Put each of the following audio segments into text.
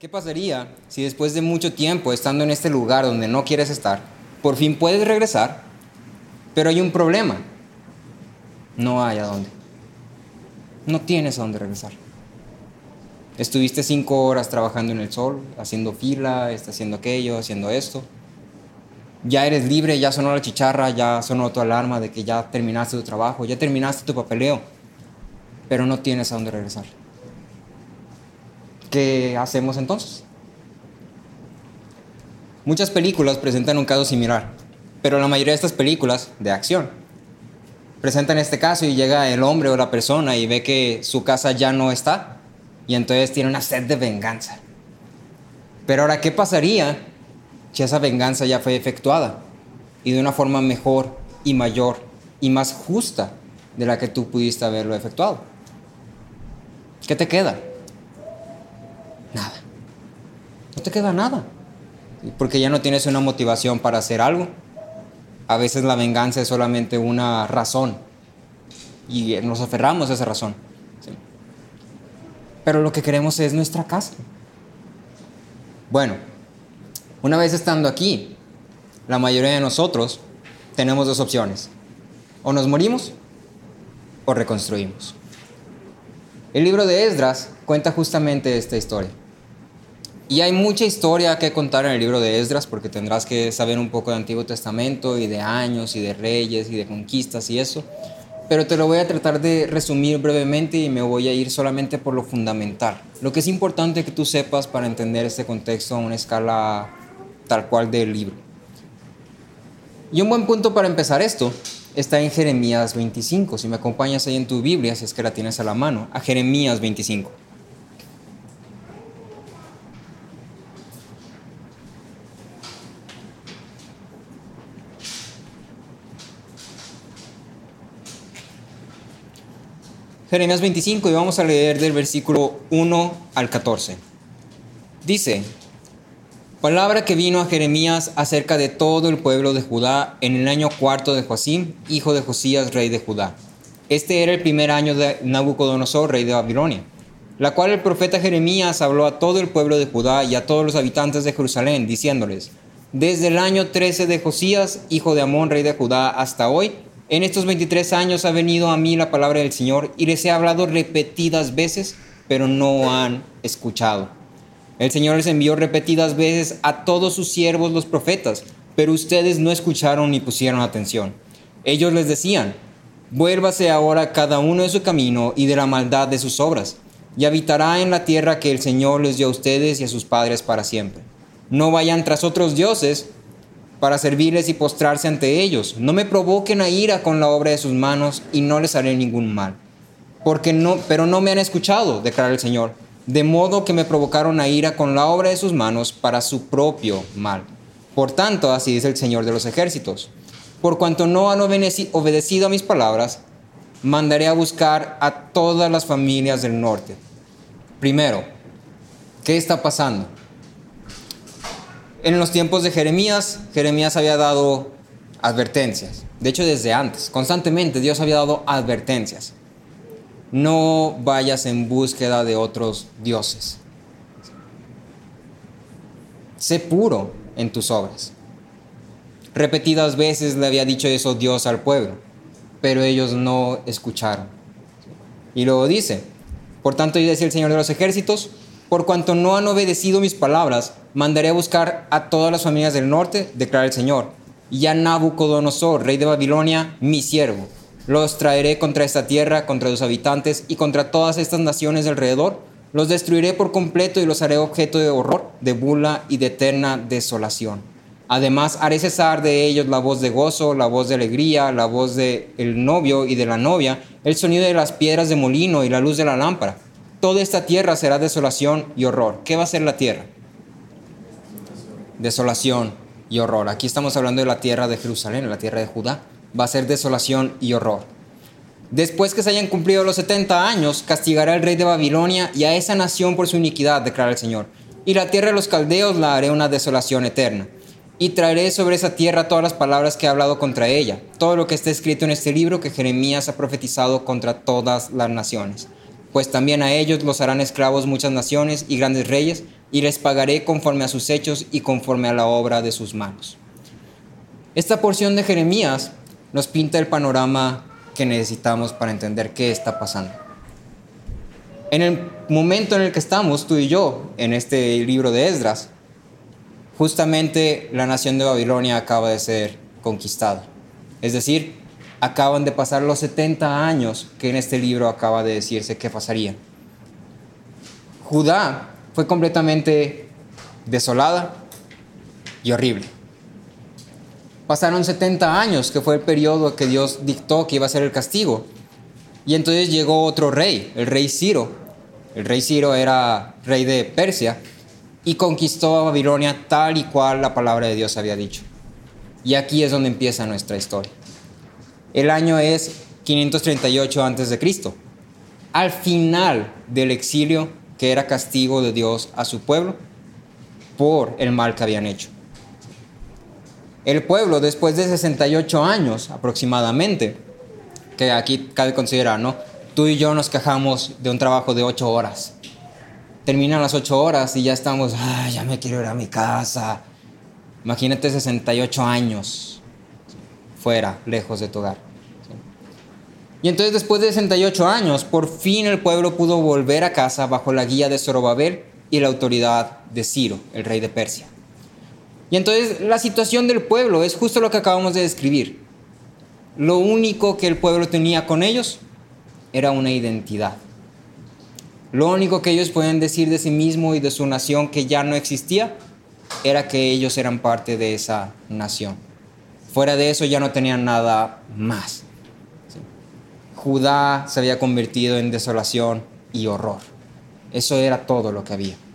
¿Qué pasaría si después de mucho tiempo estando en este lugar donde no quieres estar, por fin puedes regresar, pero hay un problema? No hay a dónde. No tienes a dónde regresar. Estuviste 5 horas trabajando en el sol, haciendo fila, haciendo aquello, haciendo esto. Ya eres libre, ya sonó la chicharra, ya sonó tu alarma de que ya terminaste tu trabajo, ya terminaste tu papeleo, pero no tienes a dónde regresar. ¿Qué hacemos entonces? Muchas películas presentan un caso similar, pero la mayoría de estas películas, de acción, presentan este caso y llega el hombre o la persona y ve que su casa ya no está y entonces tiene una sed de venganza. Pero ahora, ¿qué pasaría si esa venganza ya fue efectuada y de una forma mejor y mayor y más justa de la que tú pudiste haberlo efectuado? ¿Qué te queda? Nada. No te queda nada. Porque ya no tienes una motivación para hacer algo. A veces la venganza es solamente una razón y nos aferramos a esa razón. ¿Sí? Pero lo que queremos es nuestra casa. Bueno, una vez estando aquí, la mayoría de nosotros tenemos dos opciones. O nos morimos o reconstruimos. El libro de Esdras cuenta justamente esta historia. Y hay mucha historia que contar en el libro de Esdras porque tendrás que saber un poco de Antiguo Testamento y de años y de reyes y de conquistas y eso. Pero te lo voy a tratar de resumir brevemente y me voy a ir solamente por lo fundamental. Lo que es importante que tú sepas para entender este contexto a una escala tal cual del libro. Y un buen punto para empezar esto está en Jeremías 25. Si me acompañas ahí en tu Biblia, si es que la tienes a la mano, a Jeremías 25. Jeremías 25 y vamos a leer del versículo 1 al 14. Dice: palabra que vino a Jeremías acerca de todo el pueblo de Judá en el año 4 de Joacim, hijo de Josías, rey de Judá. Este era el primer año de Nabucodonosor, rey de Babilonia, la cual el profeta Jeremías habló a todo el pueblo de Judá y a todos los habitantes de Jerusalén, diciéndoles: desde el año 13 de Josías, hijo de Amón, rey de Judá, hasta hoy, en estos 23 años ha venido a mí la palabra del Señor y les he hablado repetidas veces, pero no han escuchado. El Señor les envió repetidas veces a todos sus siervos los profetas, pero ustedes no escucharon ni pusieron atención. Ellos les decían: vuélvase ahora cada uno de su camino y de la maldad de sus obras, y habitará en la tierra que el Señor les dio a ustedes y a sus padres para siempre. No vayan tras otros dioses para servirles y postrarse ante ellos. No me provoquen a ira con la obra de sus manos y no les haré ningún mal. Pero no me han escuchado, declara el Señor, de modo que me provocaron a ira con la obra de sus manos para su propio mal. Por tanto, así dice el Señor de los ejércitos: por cuanto no han obedecido a mis palabras, mandaré a buscar a todas las familias del norte. Primero, ¿qué está pasando? En los tiempos de Jeremías, Jeremías había dado advertencias. De hecho, desde antes, constantemente Dios había dado advertencias. No vayas en búsqueda de otros dioses. Sé puro en tus obras. Repetidas veces le había dicho eso Dios al pueblo, pero ellos no escucharon. Y luego dice: por tanto, yo decía el Señor de los ejércitos, por cuanto no han obedecido mis palabras, mandaré a buscar a todas las familias del norte, declara el Señor, y a Nabucodonosor, rey de Babilonia, mi siervo. Los traeré contra esta tierra, contra sus habitantes y contra todas estas naciones de alrededor. Los destruiré por completo y los haré objeto de horror, de burla y de eterna desolación. Además, haré cesar de ellos la voz de gozo, la voz de alegría, la voz del novio y de la novia, el sonido de las piedras de molino y la luz de la lámpara. Toda esta tierra será desolación y horror. ¿Qué va a ser la tierra? Desolación y horror. Aquí estamos hablando de la tierra de Jerusalén, la tierra de Judá. Va a ser desolación y horror. Después que se hayan cumplido los 70 años, castigará al rey de Babilonia y a esa nación por su iniquidad, declara el Señor. Y la tierra de los caldeos la haré una desolación eterna. Y traeré sobre esa tierra todas las palabras que he hablado contra ella, todo lo que está escrito en este libro que Jeremías ha profetizado contra todas las naciones. Pues también a ellos los harán esclavos muchas naciones y grandes reyes, y les pagaré conforme a sus hechos y conforme a la obra de sus manos. Esta porción de Jeremías nos pinta el panorama que necesitamos para entender qué está pasando. En el momento en el que estamos, tú y yo, en este libro de Esdras, justamente la nación de Babilonia acaba de ser conquistada. Es decir, acaban de pasar los 70 años que en este libro acaba de decirse que pasarían. Judá fue completamente desolada y horrible. Pasaron 70 años, que fue el periodo que Dios dictó que iba a ser el castigo. Y entonces llegó otro rey, el rey Ciro. El rey Ciro era rey de Persia y conquistó a Babilonia tal y cual la palabra de Dios había dicho. Y aquí es donde empieza nuestra historia. El año es 538 a.C., al final del exilio que era castigo de Dios a su pueblo por el mal que habían hecho. El pueblo, después de 68 años aproximadamente, que aquí cabe considerar, ¿no? Tú y yo nos quejamos de un trabajo de 8 horas. Terminan las 8 horas y ya estamos, ya me quiero ir a mi casa. Imagínate 68 años fuera, lejos de tu hogar. Y entonces después de 68 años, por fin el pueblo pudo volver a casa bajo la guía de Zorobabel y la autoridad de Ciro, el rey de Persia. Y entonces la situación del pueblo es justo lo que acabamos de describir. Lo único que el pueblo tenía con ellos era una identidad. Lo único que ellos pueden decir de sí mismo y de su nación que ya no existía era que ellos eran parte de esa nación. Fuera de eso ya no tenían nada más. Judá se había convertido en desolación y horror. Eso era todo lo que había.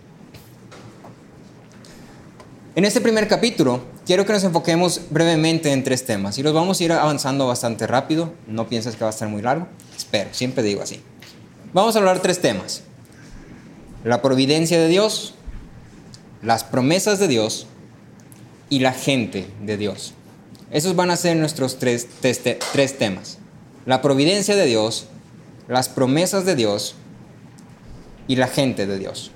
En este primer capítulo, quiero que nos enfoquemos brevemente en 3 temas y los vamos a ir avanzando bastante rápido. No pienses que va a estar muy largo. Espero, siempre digo así. Vamos a hablar 3 temas. La providencia de Dios, las promesas de Dios y la gente de Dios. Esos van a ser nuestros 3 temas. La providencia de Dios, las promesas de Dios y la gente de Dios.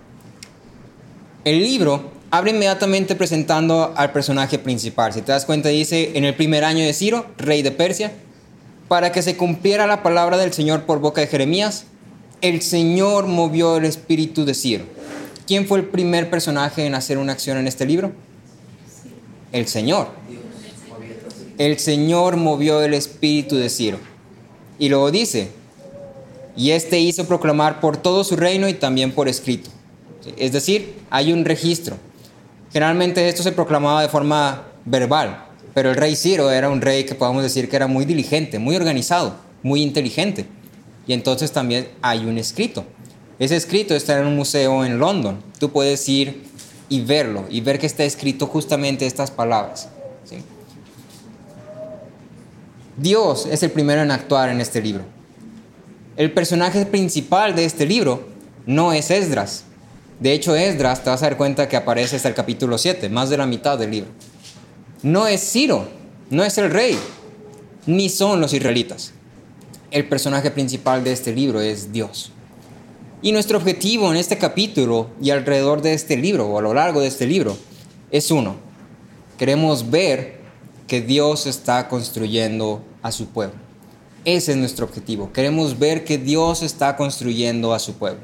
El libro abre inmediatamente presentando al personaje principal. Si te das cuenta, dice, en el primer año de Ciro, rey de Persia, para que se cumpliera la palabra del Señor por boca de Jeremías, el Señor movió el espíritu de Ciro. ¿Quién fue el primer personaje en hacer una acción en este libro? El Señor. El Señor movió el espíritu de Ciro. Y luego dice, y este hizo proclamar por todo su reino y también por escrito. Es decir, hay un registro. Generalmente esto se proclamaba de forma verbal, pero el rey Ciro era un rey que podemos decir que era muy diligente, muy organizado, muy inteligente. Y entonces también hay un escrito. Ese escrito está en un museo en London. Tú puedes ir y verlo y ver que está escrito justamente estas palabras. ¿Sí? Dios es el primero en actuar en este libro. El personaje principal de este libro no es Esdras. De hecho, Esdras, te vas a dar cuenta que aparece hasta el capítulo 7, más de la mitad del libro. No es Ciro, no es el rey, ni son los israelitas. El personaje principal de este libro es Dios. Y nuestro objetivo en este capítulo y alrededor de este libro, o a lo largo de este libro, es uno. Queremos ver que Dios está construyendo a su pueblo. Ese es nuestro objetivo. Queremos ver que Dios está construyendo a su pueblo.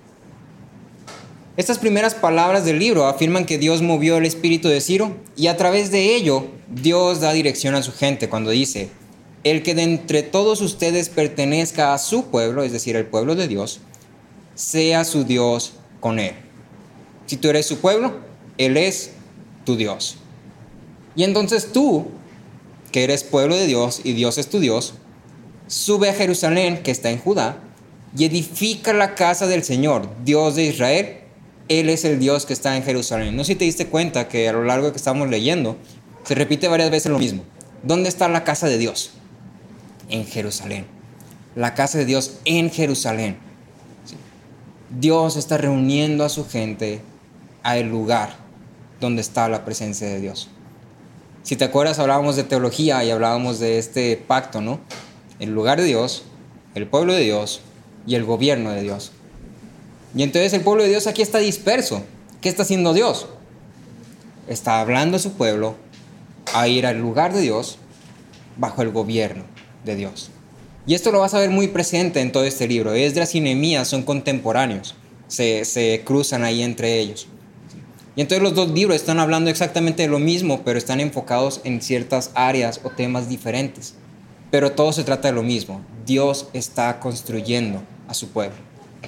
Estas primeras palabras del libro afirman que Dios movió el espíritu de Ciro y a través de ello Dios da dirección a su gente cuando dice, el que de entre todos ustedes pertenezca a su pueblo, es decir, el pueblo de Dios, sea su Dios con él. Si tú eres su pueblo, Él es tu Dios. Y entonces tú, que eres pueblo de Dios y Dios es tu Dios, sube a Jerusalén, que está en Judá, y edifica la casa del Señor, Dios de Israel. Él es el Dios que está en Jerusalén. No sé si te diste cuenta que a lo largo que estamos leyendo, se repite varias veces lo mismo. ¿Dónde está la casa de Dios? En Jerusalén. La casa de Dios en Jerusalén. ¿Sí? Dios está reuniendo a su gente al lugar donde está la presencia de Dios. Si te acuerdas, hablábamos de teología y hablábamos de este pacto, ¿no? El lugar de Dios, el pueblo de Dios y el gobierno de Dios. Y entonces el pueblo de Dios aquí está disperso. ¿Qué está haciendo Dios? Está hablando a su pueblo a ir al lugar de Dios bajo el gobierno de Dios. Y esto lo vas a ver muy presente en todo este libro. Esdras y Nehemías son contemporáneos, se cruzan ahí entre ellos. Y entonces los dos libros están hablando exactamente de lo mismo, pero están enfocados en ciertas áreas o temas diferentes. Pero todo se trata de lo mismo. Dios está construyendo a su pueblo.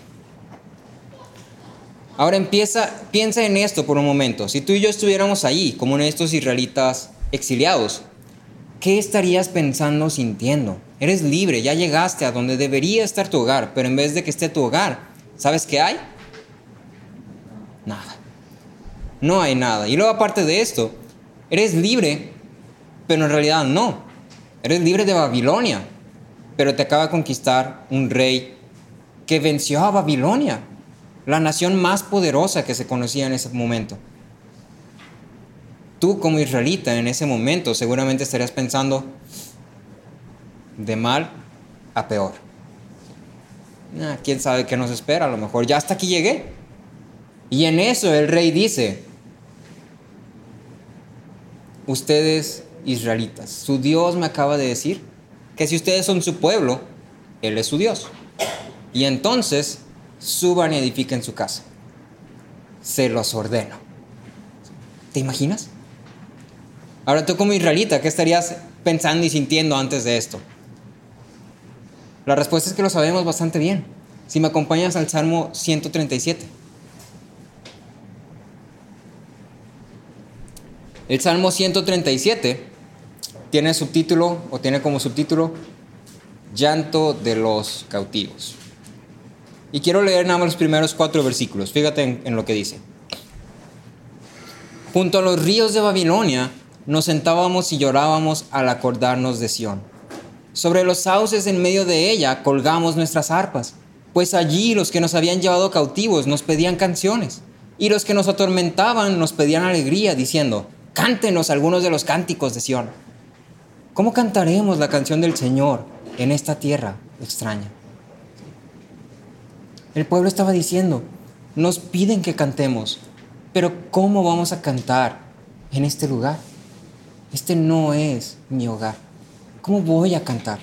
Ahora piensa en esto por un momento. Si tú y yo estuviéramos ahí, como uno de estos israelitas exiliados, ¿qué estarías pensando, sintiendo? Eres libre, ya llegaste a donde debería estar tu hogar, pero en vez de que esté tu hogar, ¿sabes qué hay? Nada. No hay nada. Y luego aparte de esto, eres libre, pero en realidad no. Eres libre de Babilonia, pero te acaba de conquistar un rey que venció a Babilonia, la nación más poderosa que se conocía en ese momento. Tú como israelita en ese momento seguramente estarías pensando de mal a peor. ¿Quién sabe qué nos espera? A lo mejor ya hasta aquí llegué. Y en eso el rey dice: ustedes israelitas, su Dios me acaba de decir que si ustedes son su pueblo, Él es su Dios. Y entonces suban y edifiquen su casa. Se los ordeno. ¿Te imaginas? Ahora tú como israelita, ¿qué estarías pensando y sintiendo antes de esto? La respuesta es que lo sabemos bastante bien. Si me acompañas al Salmo 137. El Salmo 137 tiene subtítulo, o tiene como subtítulo, Llanto de los cautivos. Y quiero leer nada más los primeros 4 versículos. Fíjate en lo que dice. Junto a los ríos de Babilonia nos sentábamos y llorábamos al acordarnos de Sión. Sobre los sauces en medio de ella colgamos nuestras arpas, pues allí los que nos habían llevado cautivos nos pedían canciones, y los que nos atormentaban nos pedían alegría, diciendo: cántenos algunos de los cánticos de Sión. ¿Cómo cantaremos la canción del Señor en esta tierra extraña? El pueblo estaba diciendo: nos piden que cantemos, pero ¿cómo vamos a cantar en este lugar? Este no es mi hogar. ¿Cómo voy a cantar?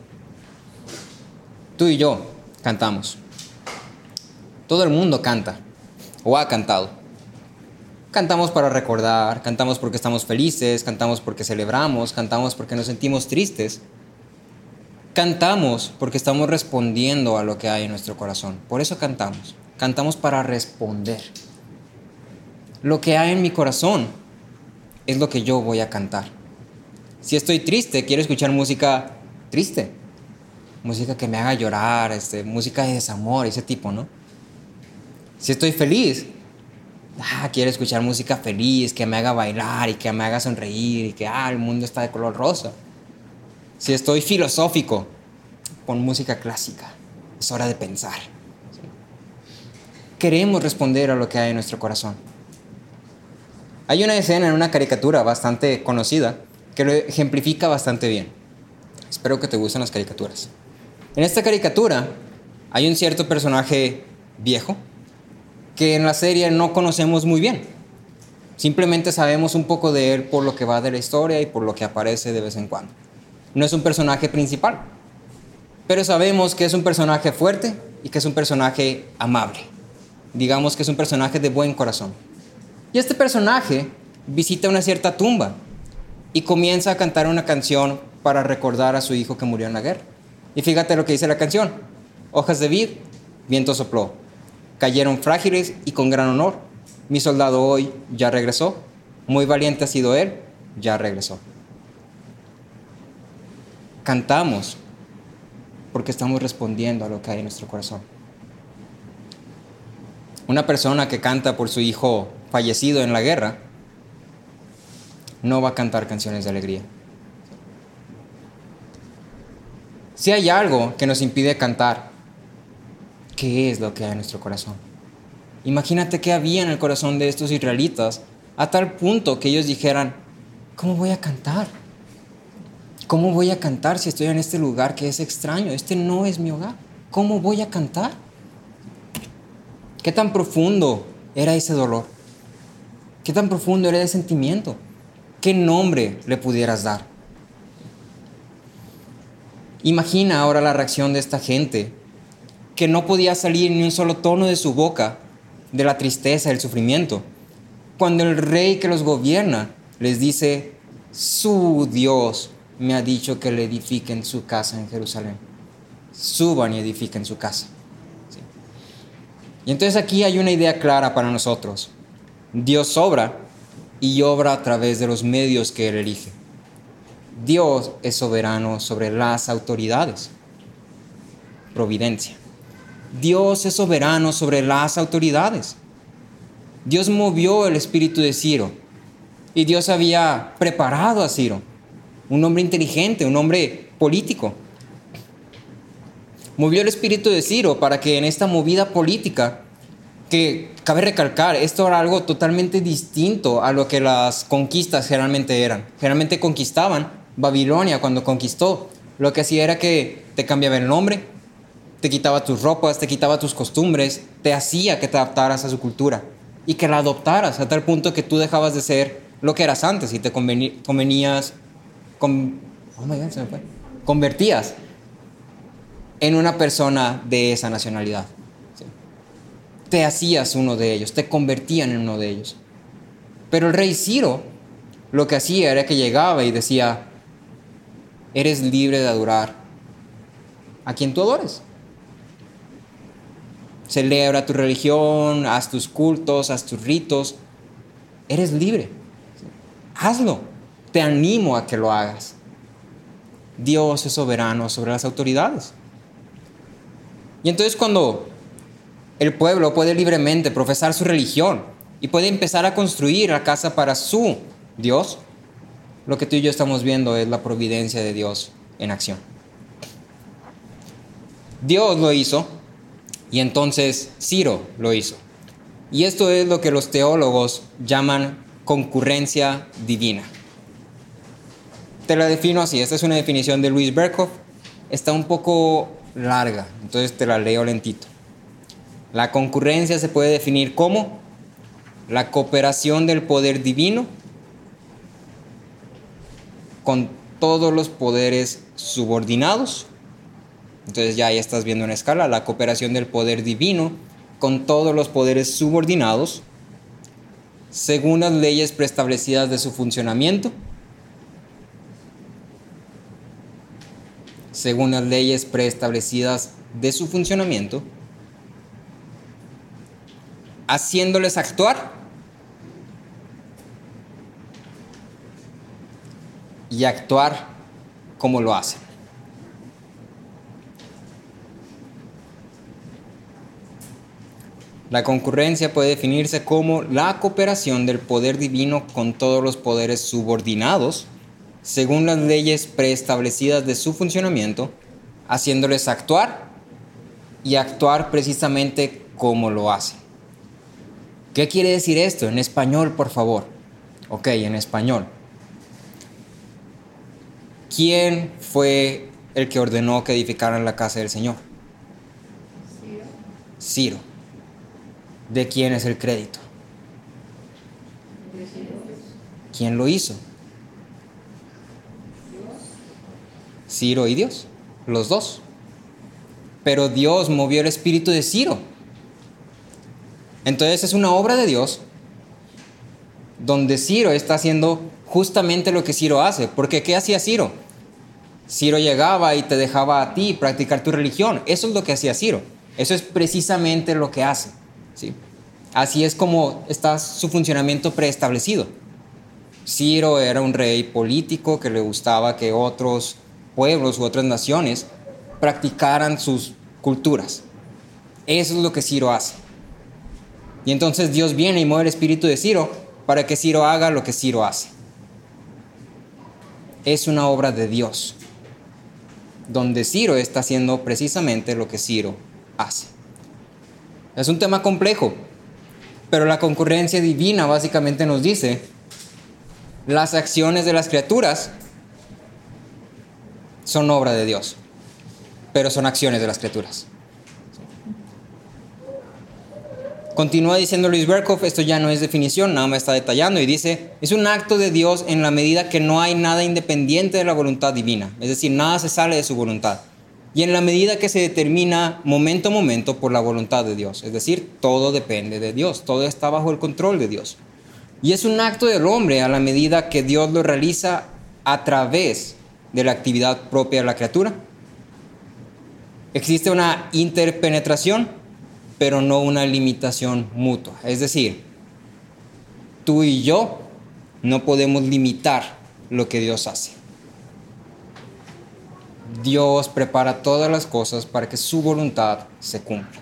Tú y yo cantamos. Todo el mundo canta o ha cantado. Cantamos para recordar, cantamos porque estamos felices, cantamos porque celebramos, cantamos porque nos sentimos tristes. Cantamos porque estamos respondiendo a lo que hay en nuestro corazón. Por eso cantamos. Cantamos para responder. Lo que hay en mi corazón es lo que yo voy a cantar. Si estoy triste, quiero escuchar música triste. Música que me haga llorar, música de desamor, ese tipo, ¿no? Si estoy feliz, quiero escuchar música feliz, que me haga bailar y que me haga sonreír y que el mundo está de color rosa. Si estoy filosófico, pon música clásica. Es hora de pensar. Queremos responder a lo que hay en nuestro corazón. Hay una escena en una caricatura bastante conocida que lo ejemplifica bastante bien. Espero que te gusten las caricaturas. En esta caricatura hay un cierto personaje viejo que en la serie no conocemos muy bien. Simplemente sabemos un poco de él por lo que va de la historia y por lo que aparece de vez en cuando. No es un personaje principal, pero sabemos que es un personaje fuerte y que es un personaje amable. Digamos que es un personaje de buen corazón. Y este personaje visita una cierta tumba y comienza a cantar una canción para recordar a su hijo que murió en la guerra. Y fíjate lo que dice la canción: hojas de vid, viento sopló, cayeron frágiles y con gran honor. Mi soldado hoy ya regresó, muy valiente ha sido él, ya regresó. Cantamos porque estamos respondiendo a lo que hay en nuestro corazón. Una persona que canta por su hijo fallecido en la guerra no va a cantar canciones de alegría. Si hay algo que nos impide cantar, ¿qué es lo que hay en nuestro corazón? Imagínate qué había en el corazón de estos israelitas a tal punto que ellos dijeran: ¿cómo voy a cantar? ¿Cómo voy a cantar si estoy en este lugar que es extraño? Este no es mi hogar. ¿Cómo voy a cantar? ¿Qué tan profundo era ese dolor? ¿Qué tan profundo era el sentimiento? ¿Qué nombre le pudieras dar? Imagina ahora la reacción de esta gente, que no podía salir ni un solo tono de su boca de la tristeza, del sufrimiento, cuando el rey que los gobierna les dice: su Dios me ha dicho que le edifiquen su casa en Jerusalén. Suban y edifiquen su casa. ¿Sí? Y entonces aquí hay una idea clara para nosotros. Dios obra y obra a través de los medios que Él elige. Dios es soberano sobre las autoridades. Providencia. Dios es soberano sobre las autoridades. Dios movió el espíritu de Ciro y Dios había preparado a Ciro, un hombre inteligente, un hombre político. Movió el espíritu de Ciro para que en esta movida política, que cabe recalcar, esto era algo totalmente distinto a lo que las conquistas generalmente eran. Generalmente conquistaban. Babilonia, cuando conquistó, lo que hacía era que te cambiaba el nombre, te quitaba tus ropas, te quitaba tus costumbres, te hacía que te adaptaras a su cultura y que la adoptaras a tal punto que tú dejabas de ser lo que eras antes y te convertías en una persona de esa nacionalidad. ¿Sí? Te hacías uno de ellos, te convertían en uno de ellos. Pero el rey Ciro lo que hacía era que llegaba y decía: eres libre de adorar a quien tú adores. Celebra tu religión, haz tus cultos, haz tus ritos. Eres libre. Hazlo. Te animo a que lo hagas. Dios es soberano sobre las autoridades. Y entonces cuando el pueblo puede libremente profesar su religión y puede empezar a construir la casa para su Dios, lo que tú y yo estamos viendo es la providencia de Dios en acción. Dios lo hizo y entonces Ciro lo hizo. Y esto es lo que los teólogos llaman concurrencia divina. Te la defino así. Esta es una definición de Louis Berkhoff. Está un poco larga, entonces te la leo lentito. La concurrencia se puede definir como la cooperación del poder divino con todos los poderes subordinados. Entonces ya ahí estás viendo una escala, la cooperación del poder divino con todos los poderes subordinados, según las leyes preestablecidas de su funcionamiento, haciéndoles actuar y actuar como lo hacen. La concurrencia puede definirse como la cooperación del poder divino con todos los poderes subordinados, según las leyes preestablecidas de su funcionamiento, haciéndoles actuar y actuar precisamente como lo hacen. ¿Qué quiere decir esto? En español, por favor. Ok, en español. ¿Quién fue el que ordenó que edificaran la casa del Señor? Ciro. ¿De quién es el crédito? ¿Quién lo hizo? Ciro y Dios, los dos. Pero Dios movió el espíritu de Ciro. Entonces es una obra de Dios donde Ciro está haciendo justamente lo que Ciro hace. Porque ¿qué hacía Ciro? Ciro llegaba y te dejaba a ti practicar tu religión. Eso es lo que hacía Ciro. Eso es precisamente lo que hace. ¿Sí? Así es como está su funcionamiento preestablecido. Ciro era un rey político que le gustaba que otros pueblos u otras naciones practicaran sus culturas. Eso es lo que Ciro hace. Y entonces Dios viene y mueve el espíritu de Ciro para que Ciro haga lo que Ciro hace. Es una obra de Dios, donde Ciro está haciendo precisamente lo que Ciro hace. Es un tema complejo, pero la concurrencia divina básicamente nos dice: las acciones de las criaturas son obra de Dios, pero son acciones de las criaturas. Continúa diciendo Luis Berkhoff, esto ya no es definición, nada más está detallando, y dice, es un acto de Dios en la medida que no hay nada independiente de la voluntad divina, es decir, nada se sale de su voluntad, y en la medida que se determina momento a momento por la voluntad de Dios, es decir, todo depende de Dios, todo está bajo el control de Dios. Y es un acto del hombre a la medida que Dios lo realiza a través de la actividad propia de la criatura. Existe una interpenetración, pero no una limitación mutua. Es decir, tú y yo no podemos limitar lo que Dios hace. Dios prepara todas las cosas para que su voluntad se cumpla.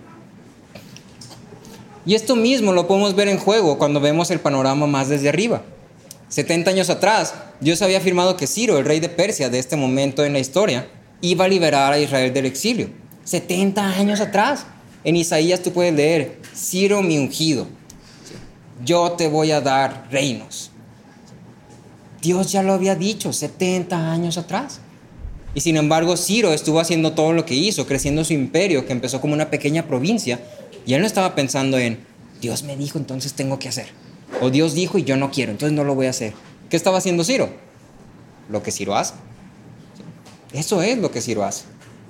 Y esto mismo lo podemos ver en juego cuando vemos el panorama más desde arriba. 70 años atrás, Dios había afirmado que Ciro, el rey de Persia de este momento en la historia, iba a liberar a Israel del exilio. 70 años atrás. En Isaías tú puedes leer, Ciro mi ungido, yo te voy a dar reinos. Dios ya lo había dicho 70 años atrás. Y sin embargo, Ciro estuvo haciendo todo lo que hizo, creciendo su imperio, que empezó como una pequeña provincia, y él no estaba pensando en, Dios me dijo, entonces tengo que hacer. O Dios dijo y yo no quiero, entonces no lo voy a hacer. ¿Qué estaba haciendo Ciro? Lo que Ciro hace. Eso es lo que Ciro hace.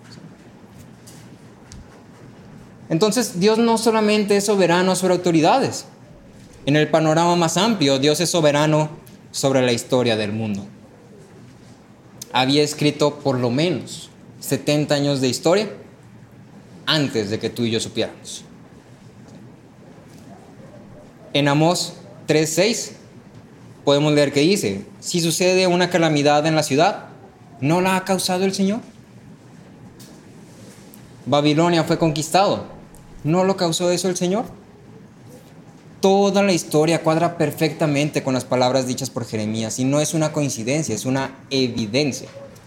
Entonces, Dios no solamente es soberano sobre autoridades. En el panorama más amplio, Dios es soberano sobre la historia del mundo. Había escrito por lo menos 70 años de historia antes de que tú y yo supiéramos. En Amós 3:6 podemos leer que dice, si sucede una calamidad en la ciudad, ¿no la ha causado el Señor? Babilonia fue conquistado, ¿no lo causó eso el Señor? Toda la historia cuadra perfectamente con las palabras dichas por Jeremías y no es una coincidencia, es una evidencia.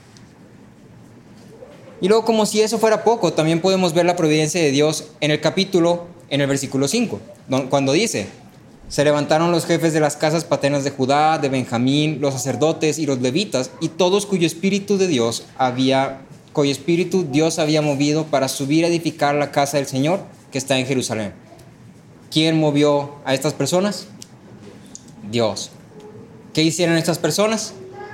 Y luego, como si eso fuera poco, también podemos ver la providencia de Dios en el versículo 5, cuando dice, se levantaron los jefes de las casas paternas de Judá, de Benjamín, los sacerdotes y los levitas, y todos cuyo espíritu Dios había movido para subir a edificar la casa del Señor que está en Jerusalén. ¿Quién movió a estas personas? Dios. ¿Qué hicieron estas personas?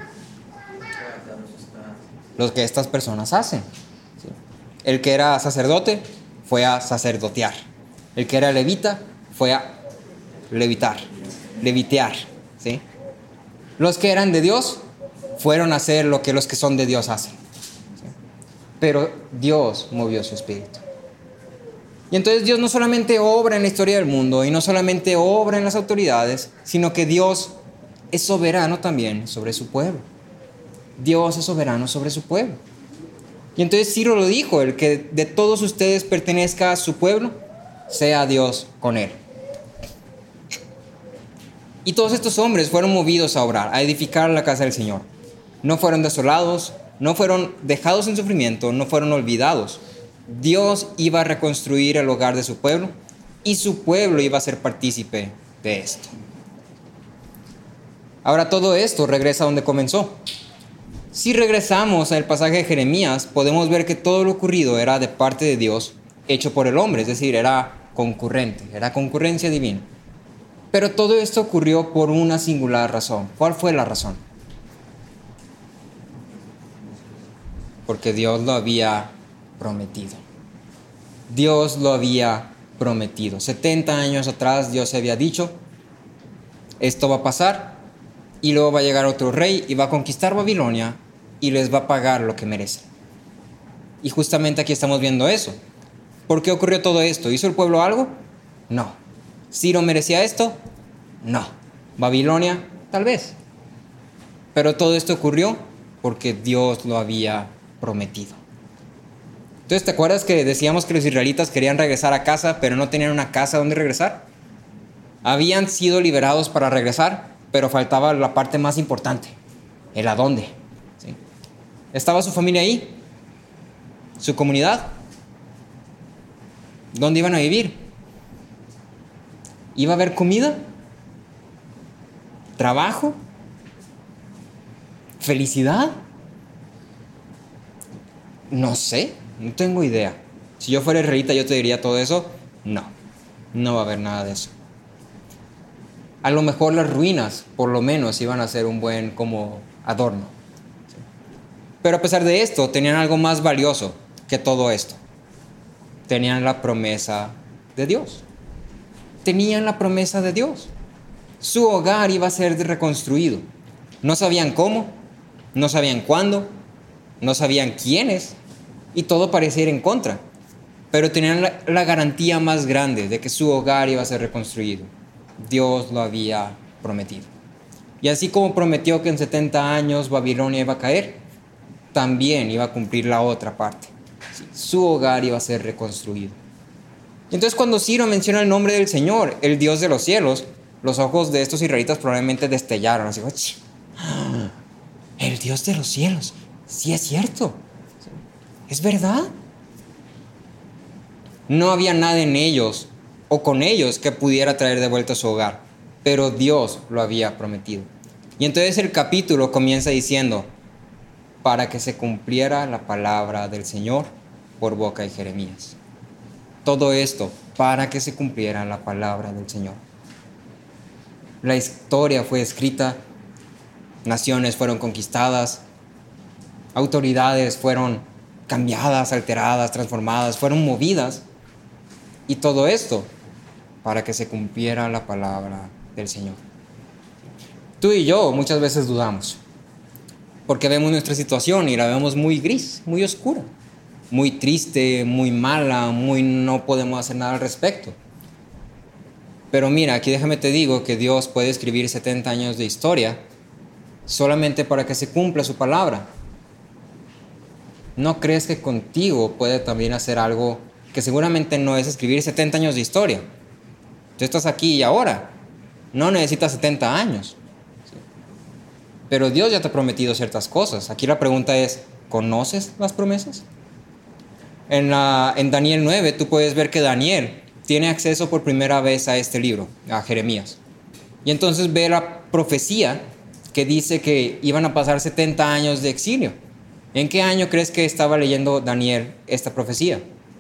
Lo que estas personas hacen. El que era sacerdote fue a sacerdotear. El que era levita fue a levitear. ¿Sí? Los que eran de Dios fueron a hacer lo que los que son de Dios hacen. ¿Sí? Pero Dios movió su espíritu. Y entonces Dios no solamente obra en la historia del mundo y no solamente obra en las autoridades, sino que Dios es soberano también sobre su pueblo. Dios es soberano sobre su pueblo. Y entonces Ciro lo dijo, el que de todos ustedes pertenezca a su pueblo, sea Dios con él. Y todos estos hombres fueron movidos a obrar, a edificar la casa del Señor. No fueron desolados, no fueron dejados en sufrimiento, no fueron olvidados. Dios iba a reconstruir el hogar de su pueblo y su pueblo iba a ser partícipe de esto. Ahora todo esto regresa a donde comenzó. Si regresamos al pasaje de Jeremías, podemos ver que todo lo ocurrido era de parte de Dios, hecho por el hombre, es decir, era concurrencia divina. Pero todo esto ocurrió por una singular razón. ¿Cuál fue la razón? Porque Dios lo había prometido. Dios lo había prometido. 70 años atrás Dios había dicho, esto va a pasar y luego va a llegar otro rey y va a conquistar Babilonia y les va a pagar lo que merecen. Y justamente aquí estamos viendo eso. ¿Por qué ocurrió todo esto? ¿Hizo el pueblo algo? No. ¿Ciro merecía esto? No. ¿Babilonia? Tal vez. Pero todo esto ocurrió porque Dios lo había prometido. Entonces, ¿te acuerdas que decíamos que los israelitas querían regresar a casa, pero no tenían una casa donde regresar? Habían sido liberados para regresar, pero faltaba la parte más importante, el a dónde. ¿Sí? ¿Estaba su familia ahí? ¿Su comunidad? ¿Dónde iban a vivir? ¿Iba a haber comida? ¿Trabajo? ¿Felicidad? No sé, no tengo idea. Si yo fuera israelita, yo te diría todo eso. No. No va a haber nada de eso. A lo mejor las ruinas, por lo menos, iban a ser un buen como adorno. Pero a pesar de esto, tenían algo más valioso que todo esto. Tenían la promesa de Dios. Tenían la promesa de Dios. Su hogar iba a ser reconstruido. No sabían cómo, no sabían cuándo, no sabían quiénes, y todo parecía ir en contra. Pero tenían la garantía más grande de que su hogar iba a ser reconstruido. Dios lo había prometido. Y así como prometió que en 70 años Babilonia iba a caer, también iba a cumplir la otra parte. Su hogar iba a ser reconstruido. Entonces cuando Ciro menciona el nombre del Señor, el Dios de los cielos, los ojos de estos israelitas probablemente destellaron. Así, el Dios de los cielos, sí es cierto, es verdad. No había nada en ellos o con ellos que pudiera traer de vuelta a su hogar, pero Dios lo había prometido. Y entonces el capítulo comienza diciendo, para que se cumpliera la palabra del Señor por boca de Jeremías. Todo esto para que se cumpliera la palabra del Señor. La historia fue escrita, naciones fueron conquistadas, autoridades fueron cambiadas, alteradas, transformadas, fueron movidas. Y todo esto para que se cumpliera la palabra del Señor. Tú y yo muchas veces dudamos, porque vemos nuestra situación y la vemos muy gris, muy oscura, muy triste, muy mala, muy no podemos hacer nada al respecto. Pero mira, aquí déjame te digo que Dios puede escribir 70 años de historia solamente para que se cumpla su palabra. ¿No crees que contigo puede también hacer algo que seguramente no es escribir 70 años de historia? Tú estás aquí y ahora, no necesitas 70 años. Pero Dios ya te ha prometido ciertas cosas. Aquí la pregunta es, ¿conoces las promesas? En Daniel 9 tú puedes ver que Daniel tiene acceso por primera vez a este libro, a Jeremías. Y entonces ve la profecía que dice que iban a pasar 70 años de exilio. ¿En qué año crees que estaba leyendo Daniel esta profecía?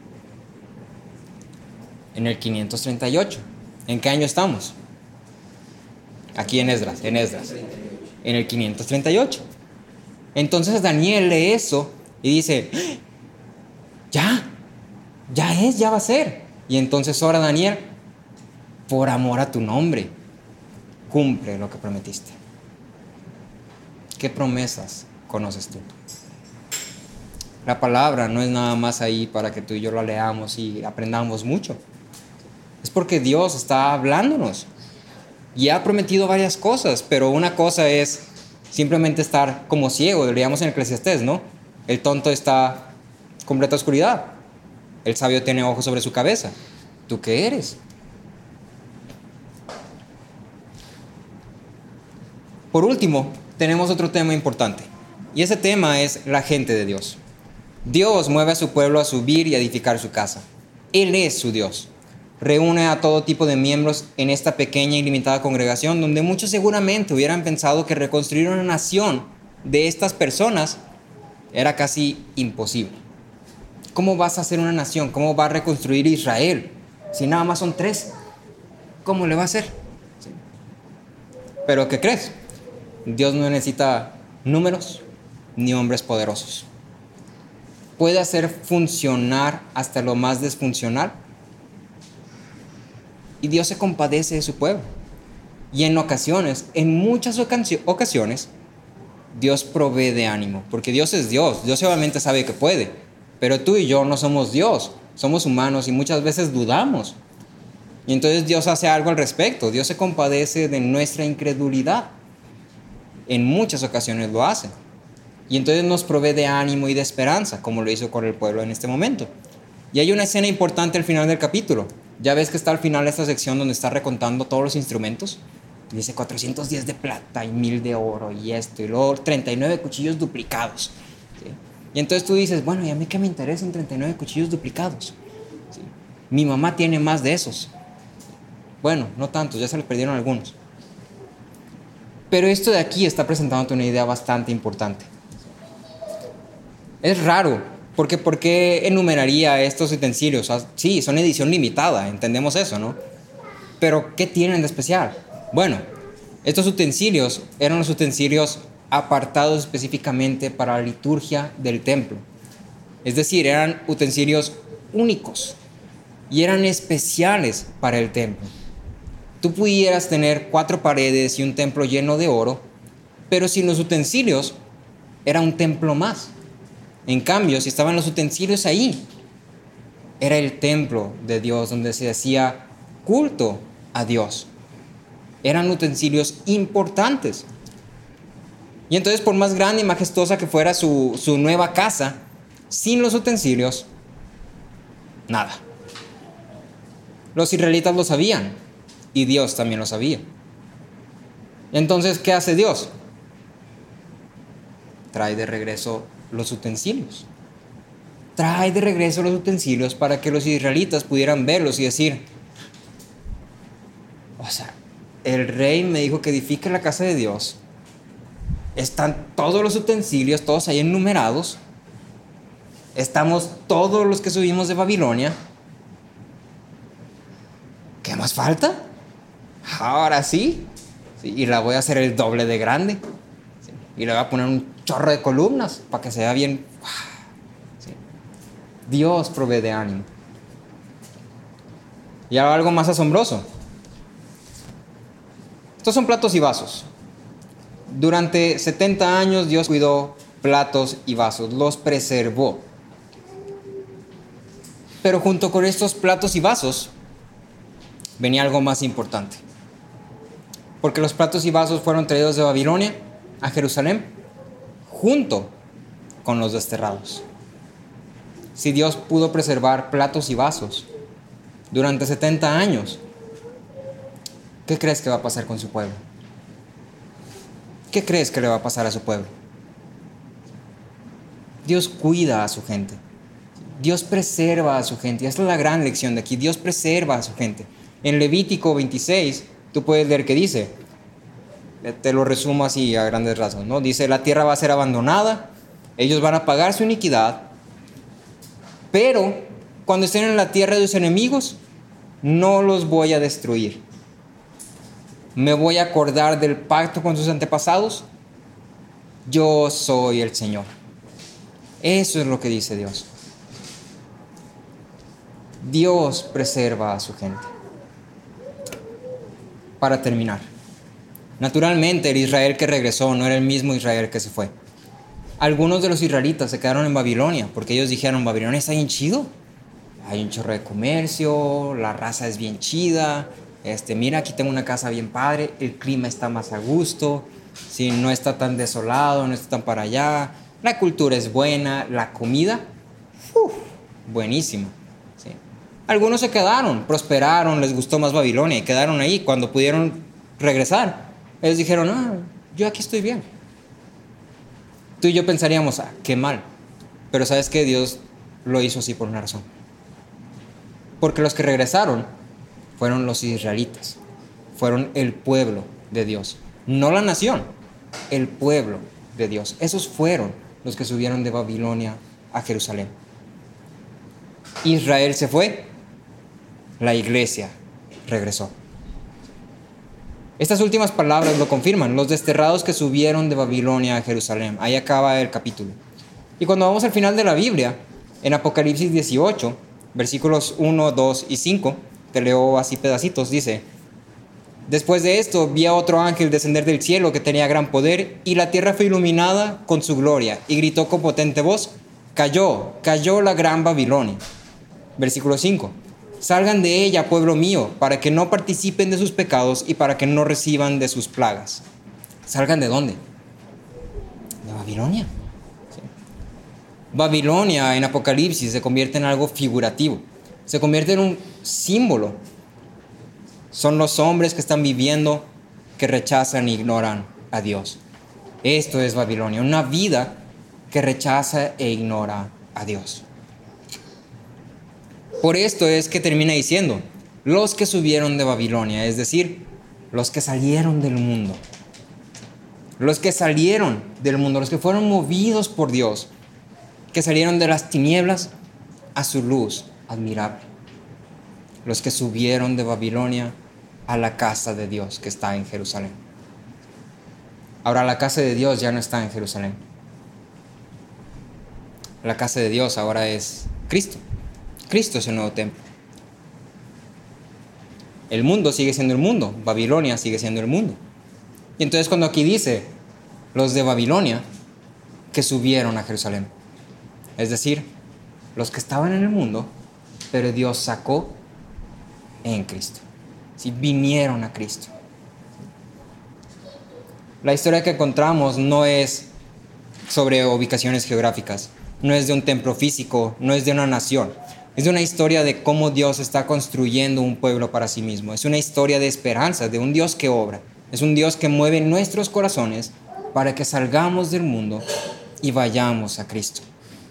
En el 538. ¿En qué año estamos? Aquí en Esdras. En el 538. Entonces Daniel lee eso y dice, ya va a ser. Y entonces ora Daniel, por amor a tu nombre, cumple lo que prometiste. ¿Qué promesas conoces tú? La palabra no es nada más ahí para que tú y yo la leamos y aprendamos mucho. Es porque Dios está hablándonos y ha prometido varias cosas, pero una cosa es simplemente estar como ciego, leíamos en Eclesiastés, ¿no? El tonto está en completa oscuridad, el sabio tiene ojos sobre su cabeza. ¿Tú qué eres? Por último, tenemos otro tema importante, y ese tema es la gente de Dios. Dios mueve a su pueblo a subir y a edificar su casa. Él es su Dios. Reúne a todo tipo de miembros en esta pequeña y limitada congregación, donde muchos seguramente hubieran pensado que reconstruir una nación de estas personas era casi imposible. ¿Cómo vas a hacer una nación? ¿Cómo va a reconstruir Israel si nada más son 3? ¿Cómo le va a hacer? Pero ¿qué crees? Dios no necesita números ni hombres poderosos. Puede hacer funcionar hasta lo más disfuncional. Y Dios se compadece de su pueblo. Y en ocasiones, en muchas ocasiones, Dios provee de ánimo. Porque Dios es Dios. Dios obviamente sabe que puede. Pero tú y yo no somos Dios. Somos humanos y muchas veces dudamos. Y entonces Dios hace algo al respecto. Dios se compadece de nuestra incredulidad. En muchas ocasiones lo hace. Y entonces nos provee de ánimo y de esperanza, como lo hizo con el pueblo en este momento. Y hay una escena importante al final del capítulo. Ya ves que está al final esta sección donde está recontando todos los instrumentos. Dice 410 de plata y 1000 de oro y esto. Y luego 39 cuchillos duplicados. ¿Sí? Y entonces tú dices, bueno, ¿y a mí qué me interesan 39 cuchillos duplicados? ¿Sí? Mi mamá tiene más de esos. Bueno, no tantos, ya se le perdieron algunos. Pero esto de aquí está presentándote una idea bastante importante. Es raro Porque ¿por qué enumeraría estos utensilios? Sí, son edición limitada, entendemos eso, ¿no? Pero ¿qué tienen de especial? Bueno, estos utensilios eran los utensilios apartados específicamente para la liturgia del templo. Es decir, eran utensilios únicos y eran especiales para el templo. Tú pudieras tener 4 paredes y un templo lleno de oro, pero sin los utensilios era un templo más. En cambio, si estaban los utensilios ahí, era el templo de Dios donde se hacía culto a Dios. Eran utensilios importantes. Y entonces, por más grande y majestuosa que fuera su nueva casa, sin los utensilios, nada. Los israelitas lo sabían y Dios también lo sabía. Entonces, ¿qué hace Dios? Trae de regreso los utensilios. Trae de regreso los utensilios para que los israelitas pudieran verlos y decir, o sea, el rey me dijo que edifique la casa de Dios. Están todos los utensilios, todos ahí enumerados. Estamos todos los que subimos de Babilonia. ¿Qué más falta? Ahora sí. Y la voy a hacer el doble de grande. ¿Sí? Y le voy a poner un chorro de columnas para que se vea bien. ¿Sí? Dios provee de ánimo. Y ahora algo más asombroso. Estos son platos y vasos. Durante 70 años Dios cuidó platos y vasos, los preservó. Pero junto con estos platos y vasos venía algo más importante. Porque los platos y vasos fueron traídos de Babilonia a Jerusalén junto con los desterrados. Si Dios pudo preservar platos y vasos durante 70 años, ¿qué crees que va a pasar con su pueblo? ¿Qué crees que le va a pasar a su pueblo? Dios cuida a su gente. Dios preserva a su gente. Y esta es la gran lección de aquí. Dios preserva a su gente. En Levítico 26, tú puedes leer que dice, te lo resumo así a grandes rasgos, ¿no? Dice, la tierra va a ser abandonada, ellos van a pagar su iniquidad, pero cuando estén en la tierra de sus enemigos, no los voy a destruir. Me voy a acordar del pacto con sus antepasados. Yo soy el Señor. Eso es lo que dice Dios. Dios preserva a su gente. Para terminar, naturalmente el Israel que regresó no era el mismo Israel que se fue. Algunos de los israelitas se quedaron en Babilonia porque ellos dijeron, Babilonia está bien chido. Hay un chorro de comercio, la raza es bien chida. Mira, aquí tengo una casa bien padre, el clima está más a gusto, ¿sí? No está tan desolado, no está tan para allá, la cultura es buena, la comida, buenísima. ¿Sí? Algunos se quedaron, prosperaron, les gustó más Babilonia y quedaron ahí. Cuando pudieron regresar, ellos dijeron, yo aquí estoy bien. Tú y yo pensaríamos, qué mal, pero ¿sabes qué? Dios lo hizo así por una razón. Porque los que regresaron fueron los israelitas, fueron el pueblo de Dios, no la nación, el pueblo de Dios. Esos fueron los que subieron de Babilonia a Jerusalén. Israel se fue, la iglesia regresó. Estas últimas palabras lo confirman, los desterrados que subieron de Babilonia a Jerusalén. Ahí acaba el capítulo. Y cuando vamos al final de la Biblia, en Apocalipsis 18, versículos 1, 2 y 5, te leo así pedacitos, dice, después de esto vi a otro ángel descender del cielo que tenía gran poder, y la tierra fue iluminada con su gloria, y gritó con potente voz, cayó la gran Babilonia. Versículo 5, salgan de ella, pueblo mío, para que no participen de sus pecados y para que no reciban de sus plagas. ¿Salgan de dónde? De Babilonia. Sí. Babilonia en Apocalipsis se convierte en algo figurativo. Se convierte en un símbolo. Son los hombres que están viviendo, que rechazan e ignoran a Dios. Esto es Babilonia, una vida que rechaza e ignora a Dios. Por esto es que termina diciendo, los que subieron de Babilonia, es decir, los que salieron del mundo. Los que salieron del mundo, los que fueron movidos por Dios, que salieron de las tinieblas a su luz admirable, los que subieron de Babilonia a la casa de Dios que está en Jerusalén. Ahora la casa de Dios ya no está en Jerusalén. La casa de Dios ahora es Cristo. Cristo es el nuevo templo. El mundo sigue siendo el mundo, Babilonia sigue siendo el mundo. Y entonces cuando aquí dice los de Babilonia que subieron a Jerusalén, es decir, los que estaban en el mundo, pero Dios sacó en Cristo. Sí, vinieron a Cristo. La historia que encontramos no es sobre ubicaciones geográficas, no es de un templo físico, no es de una nación. Es una historia de cómo Dios está construyendo un pueblo para sí mismo. Es una historia de esperanza, de un Dios que obra. Es un Dios que mueve nuestros corazones para que salgamos del mundo y vayamos a Cristo.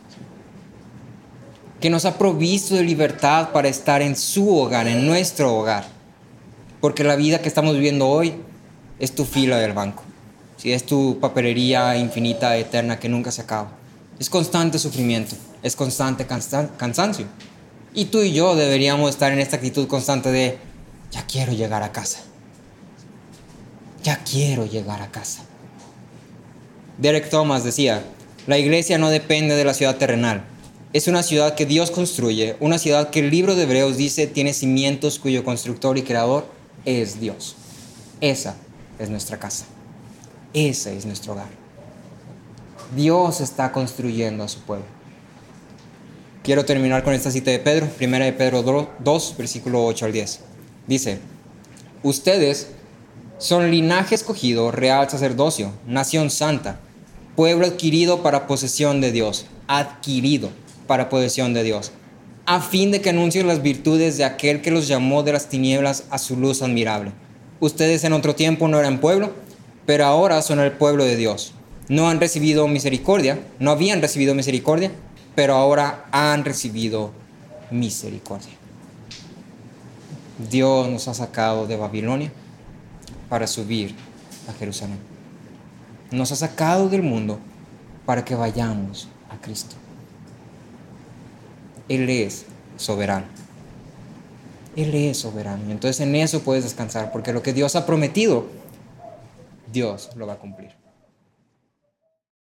Que nos ha provisto de libertad para estar en su hogar, en nuestro hogar. Porque la vida que estamos viviendo hoy es tu fila del banco. Si es tu papelería infinita, eterna, que nunca se acaba. Es constante sufrimiento, es constante cansancio. Y tú y yo deberíamos estar en esta actitud constante de, ya quiero llegar a casa. Ya quiero llegar a casa. Derek Thomas decía, la iglesia no depende de la ciudad terrenal. Es una ciudad que Dios construye, una ciudad que el libro de Hebreos dice tiene cimientos cuyo constructor y creador es Dios. Esa es nuestra casa. Ese es nuestro hogar. Dios está construyendo a su pueblo. Quiero terminar con esta cita de Pedro, 1 de Pedro 2, versículo 8 al 10. Dice, ustedes son linaje escogido, real sacerdocio, nación santa, pueblo adquirido para posesión de Dios, adquirido para posesión de Dios, a fin de que anuncien las virtudes de aquel que los llamó de las tinieblas a su luz admirable. Ustedes en otro tiempo no eran pueblo, pero ahora son el pueblo de Dios. No habían recibido misericordia, pero ahora han recibido misericordia. Dios nos ha sacado de Babilonia para subir a Jerusalén. Nos ha sacado del mundo para que vayamos a Cristo. Él es soberano. Él es soberano. Y entonces en eso puedes descansar, porque lo que Dios ha prometido, Dios lo va a cumplir.